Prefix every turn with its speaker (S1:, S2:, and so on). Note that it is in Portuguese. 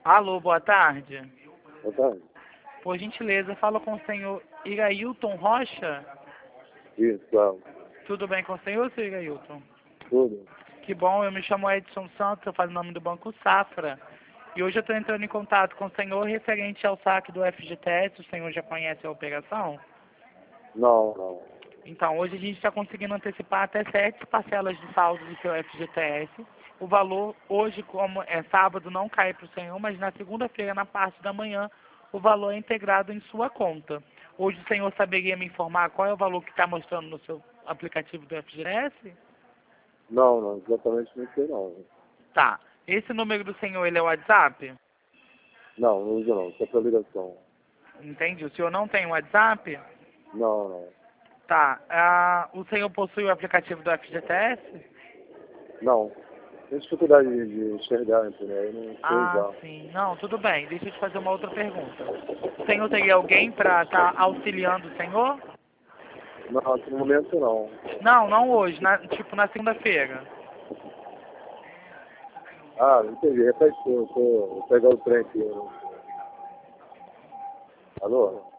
S1: Alô, boa tarde.
S2: Boa tarde.
S1: Por gentileza, falo com o senhor Irailton Rocha.
S2: Isso, claro.
S1: Tudo bem com o senhor, senhor Irailton?
S2: Tudo.
S1: Que bom, eu me chamo Edson Santos, eu faço o nome do Banco Safra. E hoje eu estou entrando em contato com o senhor referente ao saque do FGTS. O senhor já conhece a operação?
S2: Não, não.
S1: Então, hoje a gente está conseguindo antecipar até 7 parcelas de saldo do seu FGTS. O valor, hoje, como é sábado, não cai para o senhor, mas na segunda-feira, na parte da manhã, o valor é integrado em sua conta. Hoje o senhor saberia me informar qual é o valor que está mostrando no seu aplicativo do FGTS?
S2: Não, não, exatamente não sei não.
S1: Tá. Esse número do senhor, ele é o WhatsApp?
S2: Não, não uso não, só pra ligação.
S1: Entendi. O senhor não tem WhatsApp?
S2: Não, não.
S1: Tá. O senhor possui o aplicativo do FGTS?
S2: Não. Tenho dificuldade de enxergar, entendeu? Eu não sei usar.
S1: Sim. Não, tudo bem. Deixa eu te fazer uma outra pergunta. O senhor teria alguém para estar auxiliando o senhor?
S2: Não, aqui no momento não.
S1: Não, não hoje, tipo na segunda-feira.
S2: Ah, entendi. Repete, vou pegar o trem aqui. Alô?